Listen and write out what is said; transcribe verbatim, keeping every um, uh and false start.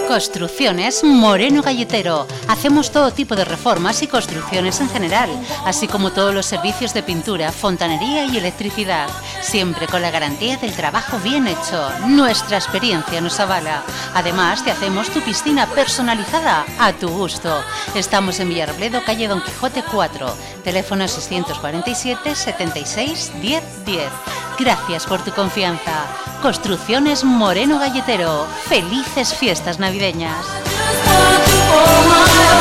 Construcciones Moreno Galletero. Hacemos todo tipo de reformas y construcciones en general, así como todos los servicios de pintura, fontanería y electricidad, siempre con la garantía del trabajo bien hecho. Nuestra experiencia nos avala. Además, te hacemos tu piscina personalizada a tu gusto. Estamos en Villarrobledo, calle Don Quijote cuatro, teléfono seiscientos cuarenta y siete, setenta y seis, diez, diez. Gracias por tu confianza. Construcciones Moreno Galletero. Felices fiestas navideñas.